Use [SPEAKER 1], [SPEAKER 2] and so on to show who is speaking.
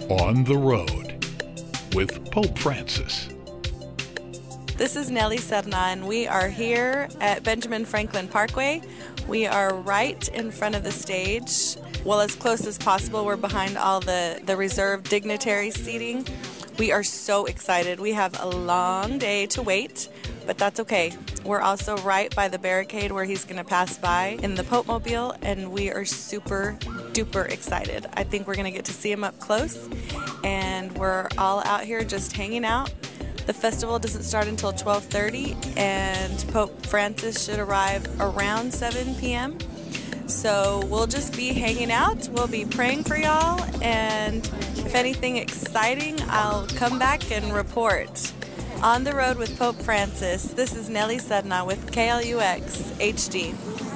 [SPEAKER 1] On the Road with Pope Francis.
[SPEAKER 2] This is Nellie Sedna, and we are here at Benjamin Franklin Parkway. We are right in front of the stage. Well, as close as possible. We're behind all the reserved dignitary seating. We are so excited. We have a long day to wait, but that's okay. We're also right by the barricade where he's going to pass by in the Pope Mobile, and we are super duper excited. I think we're going to get to see him up close, and we're all out here just hanging out. The festival doesn't start until 12:30, and Pope Francis should arrive around 7 p.m. So we'll just be hanging out. We'll be praying for y'all, and if anything exciting, I'll come back and report. On the Road with Pope Francis, this is Nellie Sedna with KLUX HD.